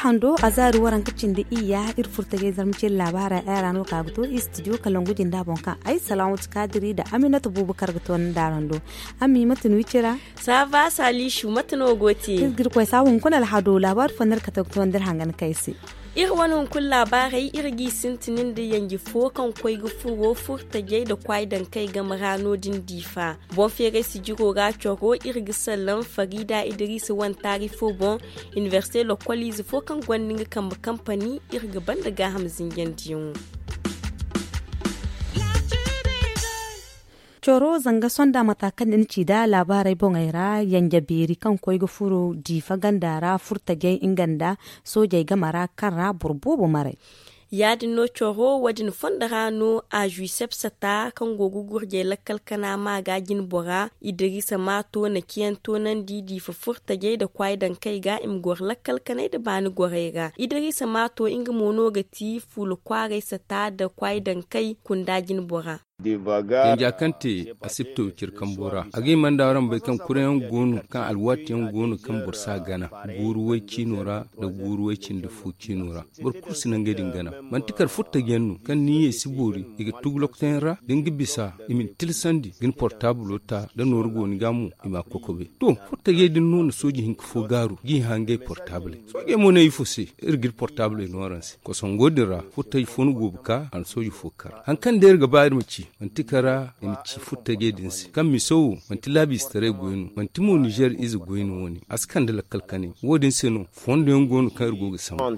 hando azaru waran kicin da iya irfurta ge zarmcin labara era no kaguto studio kalangu jinda bonka ai salamu kadiri da Aminatu Bubakar gaton darando ami matun wicira sava salishu matno goti gir ko sawun kunal hado labar fanar ka takton dar hangan kaisi irwanun kun labarai irgi sintinin da yangi fokan kwai gufuwo furta gai da kwai dan kai ga maranodin difa bon fere si jiro ga choro irgi sallan Farida Idris wan tarifo bon université localise fokan gwannin kan company irgi banda ga hamzin yandiyon Coro zanga sonda matakan din ci da labarai bongaira yanja beri kan koy furo difa gandara furta gai inganda soja gamara karra burbubu mare yadin no coro wadin fondarano a juisep sata kan gogu gurje lakkal kana magagin bora Idrisa mato na kiyan tonan didi fa furta gai da kwai dan kai ga imgor lakkal kanai da bani gorega Idrisa mato inga mono gati fulu kware sata da kwai dan kai kundagin bora yanja kante asibto kirkan bora agi mandaran bai kan kuren gonu kan alwatiyan gonu kan bursa gana guruwai kinora da guruwai kin da fu kinora bur kursinan gadin gana mantikar futta gennu kan niye sibori iga tuglokten ra dingi bisa imin tilsandi gin portable ta da norgo ni gamu ima kokobe to futta gedin non soji hink fo garu gi hange portable soge mo ne ifusi irgir portable noransi ko son godira futta ifonu gobuka an soji fokar hankan der ga bayar maci manti kara ci futta gedinsi kan misowo manti labis tare goyinu manti mo Niger izi goyinu woni askan da lakalkane wodin seno fondo ngonu kan irgo ga sama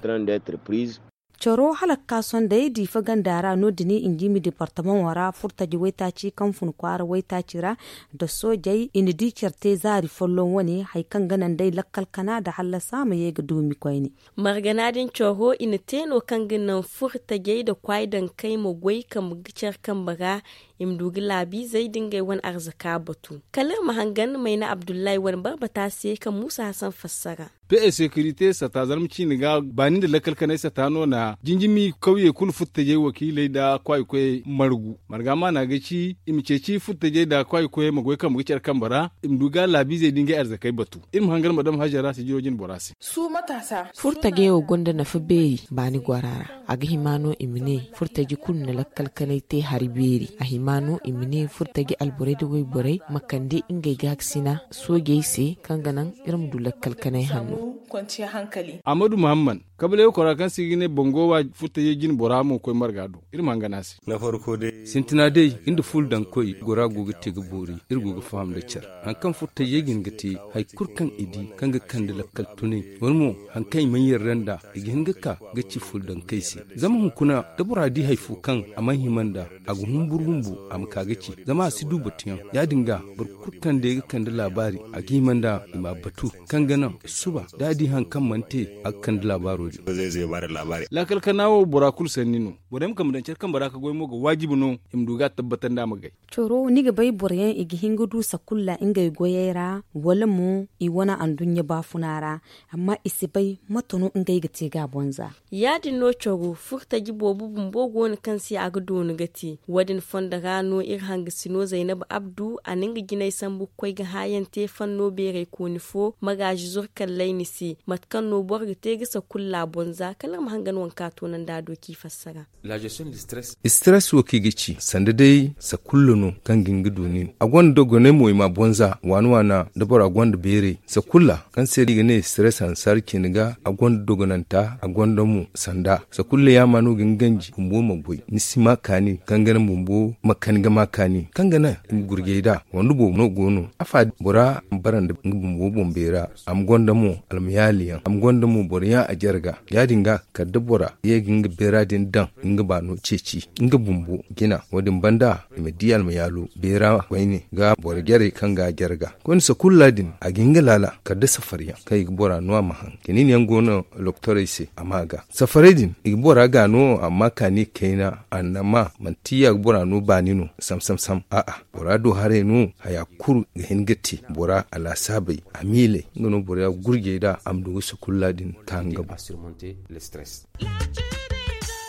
Coro halakka son da ya difa gandara no dini ingimi departement wara furta ji waita ci kan fun kwara waita cira da sojai ini di certe zari follon wani haikan ganan dai lakkal kana da halla samu ye ga dumi kwaini marganadin coro ini teno kan ganan furta gai da kwai dan kai mu gwai kan gicar kan baga imdugi labi zai dinga wani arzika batu kalar mahangan mai na Abdullahi wani barbata sai kan Musa Hassan fassara pe security sata zarmci ni ga bani da lakal kanai sata nona jinjimi kauye kul futtaje wakilai da kwai marga ma na gaci imceci futtaje da kwai magwai kan mugicar kambara imduga labi zai dinga arzakai batu im hangar madam Hajara su jirojin borasi su matasa furtage wa gonda na faberi bani gwarara aga himano imine furtage kul na lakal kanai te hariberi a himano imine furtage alborai da wai borai makande ingai gaksina soge se kanganan irin du lakal kanai hannu kwanciyar hankali. Amadu Muhammad kabila yau kwara kan sigine bongowa futa yejin boramu koi margado irman ganasi na farko dai sintina dai inda ful dan koi gora goga tega bori irgoga fam da cer an kan futa yegin gati hay kurkan idi kan ga kandala kaltune warmo han kai manyar randa igin ga ka gaci ful dan kaisi zaman kuna da buradi haifu kan aman himanda agu humburhumbu am kagaci zama su duba tiyan ya dinga bur kurkan da ga kandala labari a gimanda ima batu kan gana suba dadi han kan mante akan labaro zai bada labari la kalkanawo burakul sannino bodem kam dan cerkan baraka goy mogo wajibu no imduga tabbatan da magai coro ni ga bai buryan igi hingudu sakulla inga goyera wala mu i wana andunya bafunara amma isi bai matono inga ga te ga bonza yadin no coro furta gibobu bumbogo ne kansi agdo ne gati wadin fonda gano ir hanga sino Zainab Abdu aninga ginai sambu koi ga hayan te fanno bere konifo magaji zurkan lainisi matkan no borga te ga sakulla bonza kalam hangan wanka to nan da doki fassara la gestion du stress wo kigici sanda dai sakulluno kan gingido ni agwan dogo ne moy ma bonza wana da bora agwan da bere sakulla kan sai diga ne stress an sarki niga agwan dogo nan ta agwan da mu sanda sakulla ya manu ginganji kumbo maboy nisima kani kan ganan bumbo makan ga makani kan gana gurgeida wandu bo no gono afa bora baran da bumbo bombera am gonda mu almiyaliyan am gonda mu boriya a jarga ya dinga ka dabora ya ginga bera din dan inga ba no ceci inga bumbu gina wadin banda mediyal mai yalo bera waini ga borgere kan ga jarga kon sa kulladin a ginga lala ka da safariya kai bora no mahan kinin yan gono doctor sai amaga safaredin igbora ga no amma kani kaina annama mantiya bora no banino sam a bora do hare no haya kuru ga hingati bora ala sabai amile ngono bora gurge da amdu su kulladin kan gaba surmonter le stress.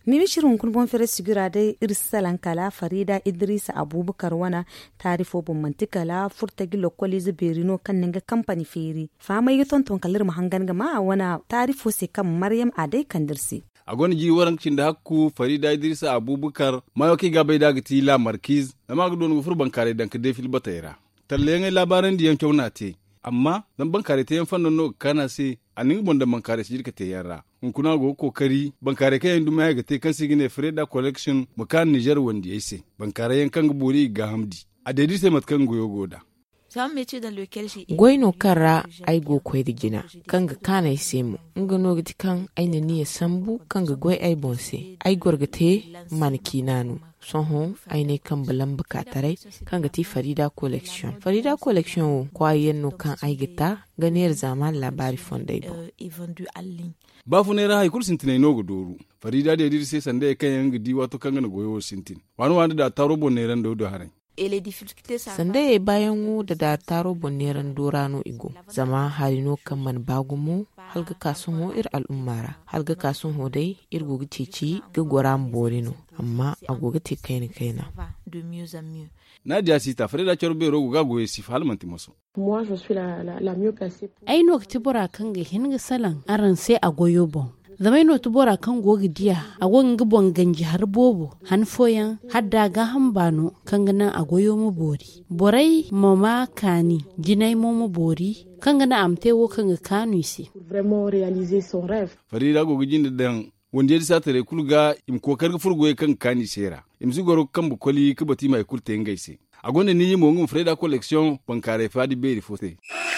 mimi shirin kun bon fere sigura dai irsalan kala Farida Idrisa Abubakar wana tarifo bon mantikala furta gi lokoli zuberino kan ninga company feri fama yi tonton kallir mahangan ga ma wana tarifo se kan Maryam Adai Kandirsi a gwani ji warancin da hakku Farida Idrisa Abubakar mayo ki gabai da gati la markiz da ma gudon gufur bankare dan ka defil bataira tallen labaran diyan kyauna te amma dan bankare te yan fannon no kana se anin bon da bankare shi te yara kuna go kokari bankare kayan duma ya gate kan sigine Freda collection mukan Niger wanda yace bankare yan kan buri ga hamdi a daidai sai matkan goyo goda goyno kara ai go koy digina kanga kana isemu ngano giti kan aina niya sambu kanga goy ai bonse ai gorgate mankinanu soho aine kan balan bukatarai kanga ti Farida collection wo kwayen no kan ai gita ganiyar zaman labari fondai ba fu ne rahai kursin tinai no godoru Farida da dir sai sanda kan yan gidi wato kan gana goyo sintin wani da taro bonne ran do harai sanda ya bayan wu da taro bonneran dorano igo zama halino kan man bagumu halga kasun ho ir al'ummara halga kasun ho dai ir gogi cici ga goran borino amma agoga te kaina Nadia Sita Freda Chorbe rogo ga goye si falmanti maso moi je suis la mieux placée ai no tibura kan ga hinga salan aran sai a goyo bon zamai no tubora kan gogi diya a gogin gibon ganji har bobo hanfoyan hadda ga hambano kan gana a goyo mu bori borai mama kani jinai mu bori kan gana amtewo kan ga kanu si vraiment réaliser son rêve Farida gogi jinde dan wanda ya satare kulga im kokar furgoye kan kani sera im zigoro kan bukoli kubati mai kulte ngaise a gonda ni mo ngum Freda collection bankare fadi beri fote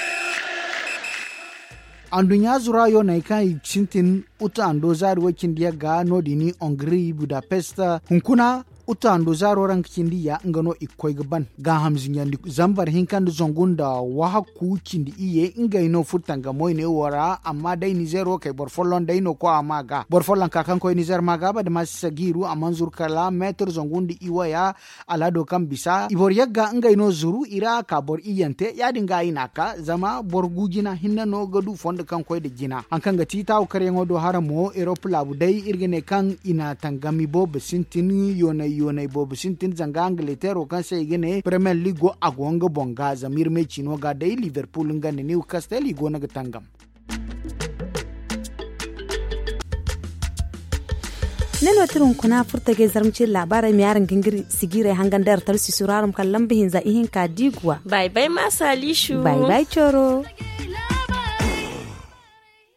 andunya zura yo na ikan cintin uta ando zari wakin dia ga no dini Hongrie Budapest hunkuna uta ando zaro ran kindi ya ngano ikoy gaban ga hamzin yandi zambar hinkan zongunda wa ku kindi iye ingai no futanga moyne wara amma dai ni zero kai borfolon dai no ko amaga borfolon ka kan ko ni zer maga ba da masagiru amanzur kala metr zongundi iwaya alado kan bisa ibor yagga ingai no zuru ira ka bor iyante ya dinga inaka zama bor gujina hinna no gadu fond kan koy de jina an kan ga titaw kare ngodo haramo eropla bu dai irgene kan ina tangami bo besintin yonai bobu sintin zanga Angleterre kan sai gane Premier League go agonga bonga zamir me chino ga dai Liverpool ngane Newcastle go na tangam neno tirun kuna furta ge zarmci labarai mi yaran gingiri sigire hangan dar tal si surarum kallan bihin za ihin ka digwa bye bye masalishu bye bye choro